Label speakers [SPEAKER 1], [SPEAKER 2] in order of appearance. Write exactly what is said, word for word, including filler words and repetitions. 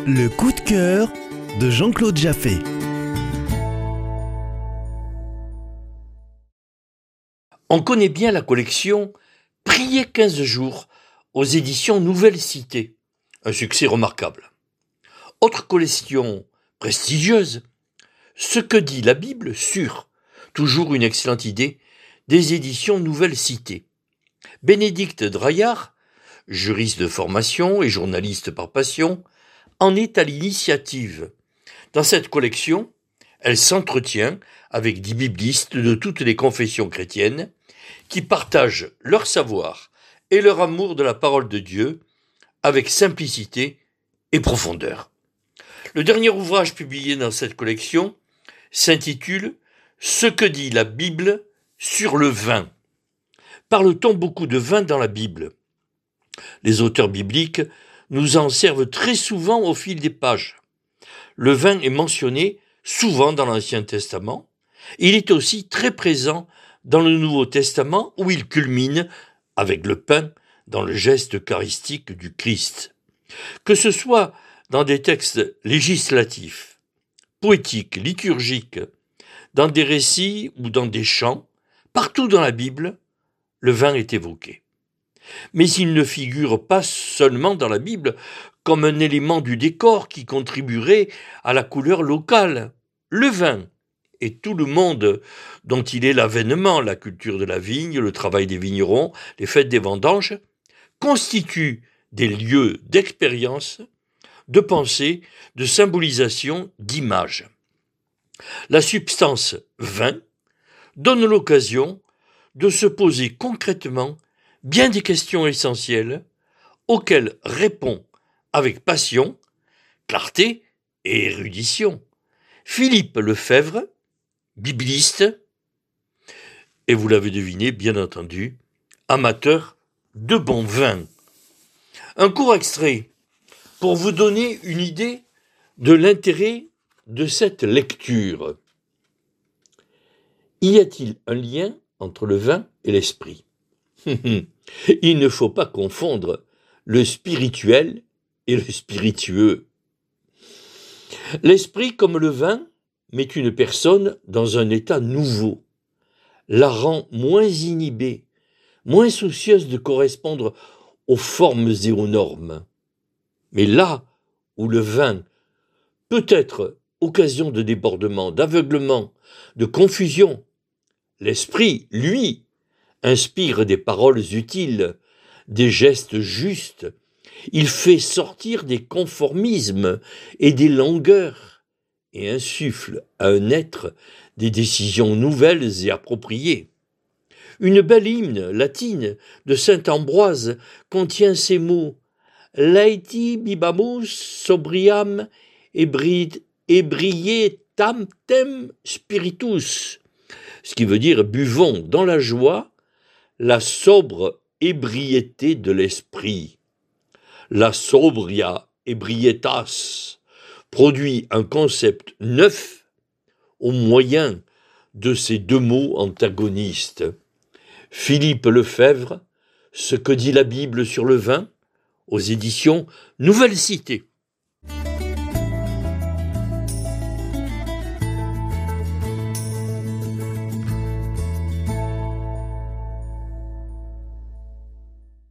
[SPEAKER 1] Le coup de cœur de Jean-Claude Jaffé.
[SPEAKER 2] On connaît bien la collection « Prier quinze jours » aux éditions Nouvelle Cité, un succès remarquable. Autre collection prestigieuse, « Ce que dit la Bible sur », toujours une excellente idée, des éditions Nouvelle Cité. Bénédicte Draillard, juriste de formation et journaliste par passion, en est à l'initiative. Dans cette collection, elle s'entretient avec des biblistes de toutes les confessions chrétiennes qui partagent leur savoir et leur amour de la parole de Dieu avec simplicité et profondeur. Le dernier ouvrage publié dans cette collection s'intitule « Ce que dit la Bible sur le vin ». Parle-t-on beaucoup de vin dans la Bible ? Les auteurs bibliques nous en servent très souvent au fil des pages. Le vin est mentionné souvent dans l'Ancien Testament. Il est aussi très présent dans le Nouveau Testament où il culmine, avec le pain, dans le geste eucharistique du Christ. Que ce soit dans des textes législatifs, poétiques, liturgiques, dans des récits ou dans des chants, partout dans la Bible, le vin est évoqué. Mais il ne figure pas seulement dans la Bible comme un élément du décor qui contribuerait à la couleur locale. Le vin et tout le monde dont il est l'avènement, la culture de la vigne, le travail des vignerons, les fêtes des vendanges, constituent des lieux d'expérience, de pensée, de symbolisation, d'image. La substance vin donne l'occasion de se poser concrètement bien des questions essentielles auxquelles répond avec passion, clarté et érudition Philippe Lefebvre, bibliste, et vous l'avez deviné, bien entendu, amateur de bon vin. Un court extrait pour vous donner une idée de l'intérêt de cette lecture. Y a-t-il un lien entre le vin et l'esprit ? Il ne faut pas confondre le spirituel et le spiritueux. L'esprit, comme le vin, met une personne dans un état nouveau, la rend moins inhibée, moins soucieuse de correspondre aux formes et aux normes. Mais là où le vin peut être occasion de débordement, d'aveuglement, de confusion, l'esprit, lui, inspire des paroles utiles, des gestes justes. Il fait sortir des conformismes et des langueurs et insuffle à un être des décisions nouvelles et appropriées. Une belle hymne latine de saint Ambroise contient ces mots « Laeti bibamus sobriam ebri- ebrietam tem spiritus », ce qui veut dire « buvons dans la joie la sobre ébriété de l'esprit ». La sobria ebrietas produit un concept neuf au moyen de ces deux mots antagonistes. Philippe Lefebvre, Ce que dit la Bible sur le vin, aux éditions Nouvelle Cité.